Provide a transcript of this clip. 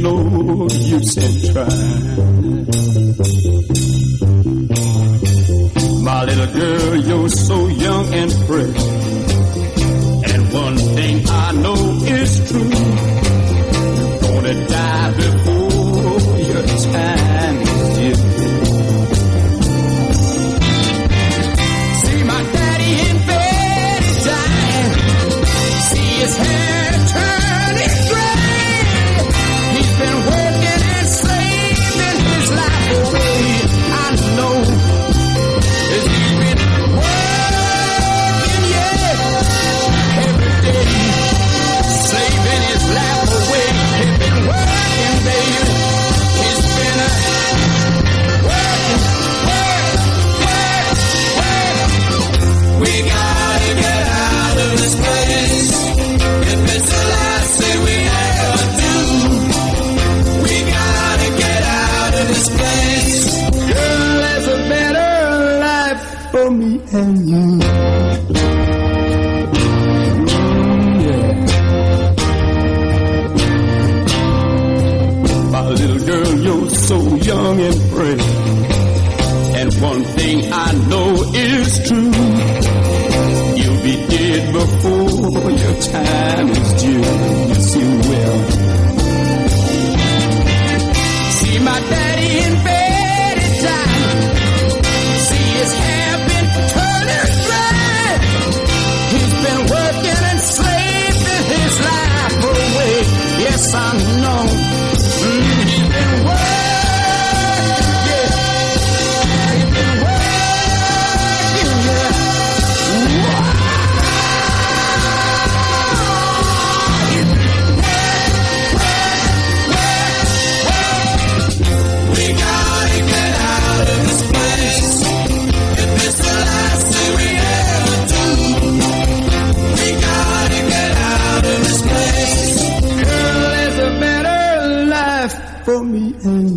no use in trying. My little girl, you're so young and fresh, and one thing I know is true, you're gonna die before your time is due. See my daddy in bed is dying, see his hair turning gray. He's been working and slaving his life away. I know he's been working, yeah, every day, slaving his life away. He's been working, baby. He's been working. We gotta get out of this place. If it's the last thing we ever do, we gotta get out of this place. Girl, there's a better life for me and you. Yeah. My little girl, you're so young and brave, and one thing I know is true, you'll be dead before your time is due. Yes, you will. See my daddy in bed at time, see his hair been turning gray. He's been working and slaving his life away. Yes, I know. He's been working, yeah. He's been working, yeah. We gotta get out of this place. If it's the last thing we ever do, we gotta get out of this place. Girl, there's a better life for me and you.